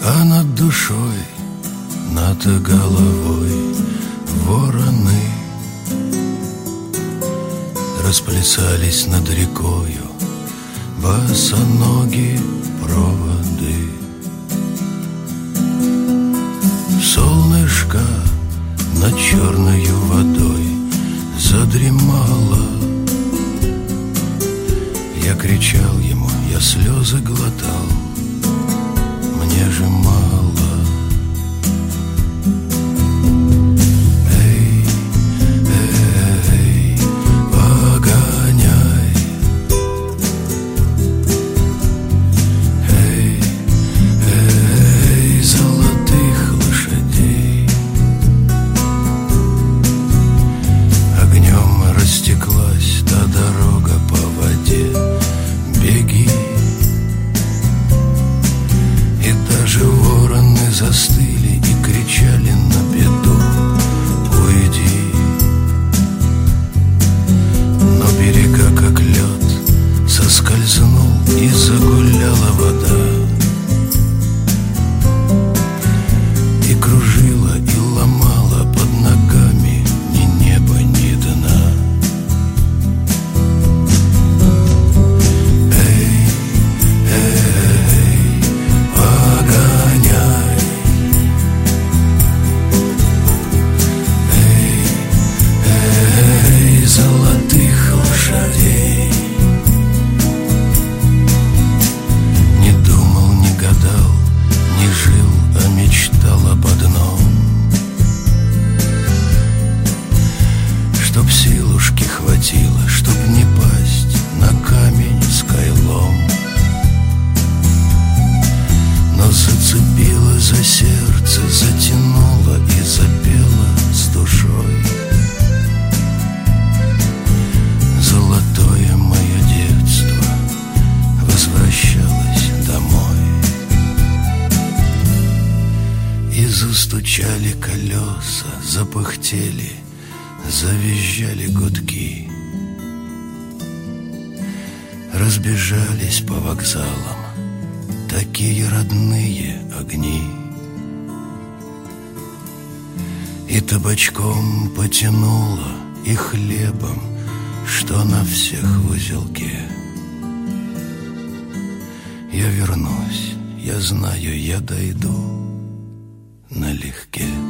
А над душой, над головой вороны расплясались над рекою босоногие проводы. Солнышко над черною водой задремало. Я кричал ему, я слезы глотал, мне же мало. Эй, эй, погоняй. Эй, эй, золотых лошадей. Огнем растеклась та дорога по воде. Беги. И даже вороны застыли и кричали на беду: уйди. Но берега, как лед, соскользнул, и загуляла вода. И кружила, и ломала под ногами ни неба, ни дна. Эй, эй, погоняй. Эй, эй, золотых лошадей. Не думал, не гадал, не жил, а мечтал об одном: чтоб силушки хватило, чтоб не пасть на камень с кайлом. Но зацепило за сердце, затянуло и запело с душой. Золотое мое детство возвращалось домой. И застучали колеса, запыхтели, завизжали гудки. Разбежались по вокзалам такие родные огни. И табачком потянуло, и хлебом, что на всех в узелке. Я вернусь, я знаю, я дойду налегке.